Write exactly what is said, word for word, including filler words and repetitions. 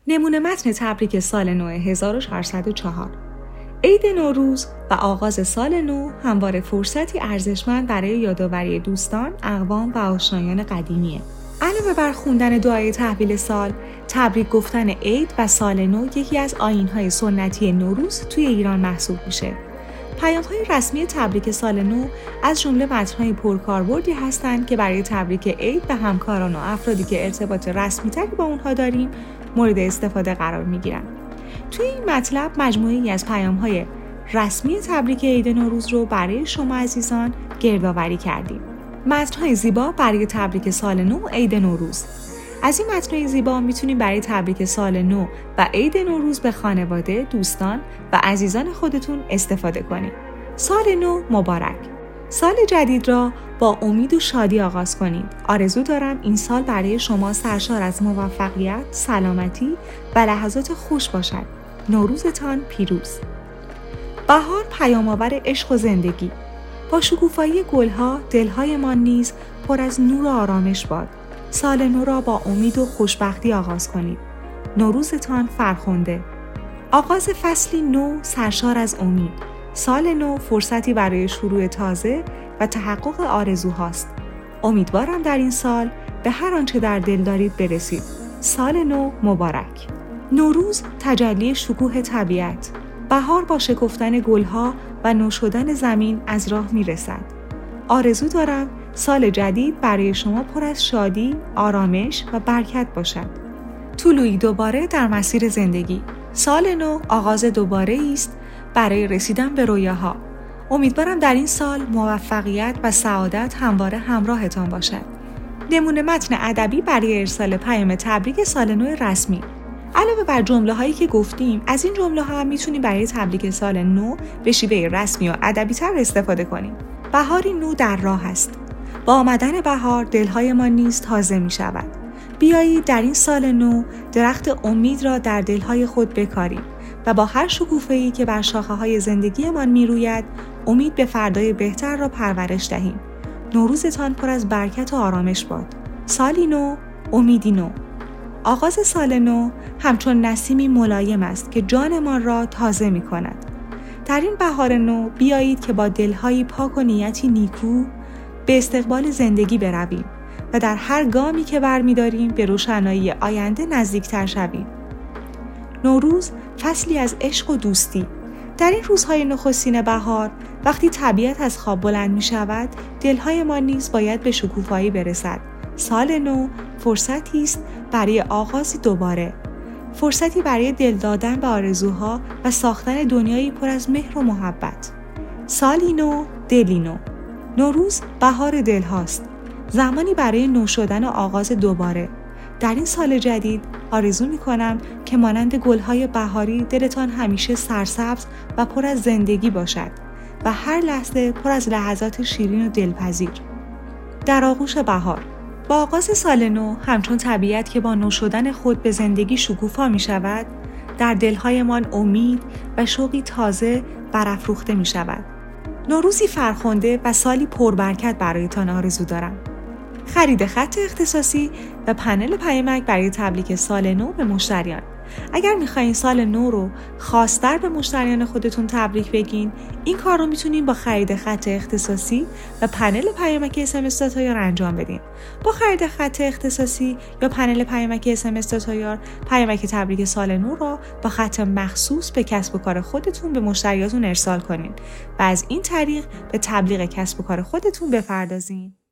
نمونه متن تبریک سال نو هزار و چهارصد و چهار. عید نوروز و آغاز سال نو همواره فرصتی ارزشمند برای یادآوری دوستان، اقوام و آشنایان قدیمیه. علاوه بر خوندن دعای تحویل سال، تبریک گفتن عید و سال نو یکی از آیین‌های سنتی نوروز توی ایران محسوب میشه. پیام‌های رسمی تبریک سال نو از جمله متن‌های پرکاربردی هستند که برای تبریک عید به همکاران و افرادی که ارتباط رسمی‌تری با اونها داریم مورد استفاده قرار می‌گیرن. توی این مطلب مجموعه‌ای از پیام‌های رسمی تبریک عید نوروز رو برای شما عزیزان گردآوری کردیم. متن‌های زیبا برای تبریک سال نو عید نوروز. از این متن‌های زیبا میتونید برای تبریک سال نو و عید نوروز به خانواده، دوستان و عزیزان خودتون استفاده کنید. سال نو مبارک. سال جدید را با امید و شادی آغاز کنید. آرزو دارم این سال برای شما سرشار از موفقیت، سلامتی و لحظات خوش باشد. نوروزتان پیروز. بهار پیام‌آور عشق و زندگی. با شکوفایی گلها، دل‌هایمان نیز پر از نور و آرامش باد. سال نو را با امید و خوشبختی آغاز کنید. نوروزتان فرخنده. آغاز فصلی نو سرشار از امید. سال نو فرصتی برای شروع تازه و تحقق آرزوهاست. امیدوارم در این سال به هر آنچه در دل دارید برسید. سال نو مبارک. نوروز تجلی شکوه طبیعت. بهار با شکفتن گلها و نو شدن زمین از راه میرسد. آرزو دارم سال جدید برای شما پر از شادی، آرامش و برکت باشد. طلوعی دوباره در مسیر زندگی. سال نو آغاز دوباره است برای رسیدن به رویاها. امیدوارم در این سال موفقیت و سعادت همواره همراهتان باشد. نمونه متن ادبی برای ارسال پیام تبریک سال نو رسمی. علاوه بر جمله هایی که گفتیم، از این جمله ها هم میتونیم برای تبریک سال نو به شیوه رسمی و ادبی تر استفاده کنیم. بهاری نو در راه است. با آمدن بهار دلهای ما نیز تازه می شود. بیایید در این سال نو درخت امید را در دلهای خود بکاریم و با هر شکوفه‌ای که بر شاخه‌های زندگیمان می روید امید به فردای بهتر را پرورش دهیم. نوروزتان پر از برکت و آرامش باد. سالی نو، امیدی نو. آغاز سال نو همچون نسیمی ملایم است که جانمان را تازه می کند. در این بهار نو بیایید که با دلهایی پاک و نیتی نیکو به استقبال زندگی برویم و در هر گامی که برمی‌داریم به روشنایی آینده نزدیکتر شویم. نوروز فصلی از عشق و دوستی. در این روزهای نخستین بهار وقتی طبیعت از خواب بلند می شود دلهای ما نیز باید به شکوفایی برسد. سال نو فرصتی است برای آغازی دوباره. فرصتی برای دل دادن به آرزوها و ساختن دنیایی پر از مهر و محبت. سالی نو، دلی نو. نوروز بهار دل هاست. زمانی برای نو شدن و آغاز دوباره. در این سال جدید آرزو می کنم که مانند گلهای بهاری دلتان همیشه سرسبز و پر از زندگی باشد و هر لحظه پر از لحظات شیرین و دلپذیر. در آغوش بهار. با آغاز سال نو همچون طبیعت که با نو شدن خود به زندگی شکوفا می شود، در دلهایمان امید و شوقی تازه برافروخته می شود. نوروزی فرخنده و سالی پربرکت برایتان آرزو دارم. خرید خط اختصاصی و پنل پیامک برای تبریک سال نو به مشتریان. اگر میخواین سال نو رو خاص‌تر به مشتریان خودتون تبریک بگین، این کار رو میتونین با خرید خط اختصاصی و پنل پیامک اس ام اس داتایار انجام بدین. با خرید خط اختصاصی یا پنل پیامک اس ام اس داتایار، پیامک تبریک سال نو رو با خط مخصوص به کسب و کار خودتون به مشتریاتون ارسال کنین و از این طریق به تبلیغ کسب و کار خودتون بپردازین.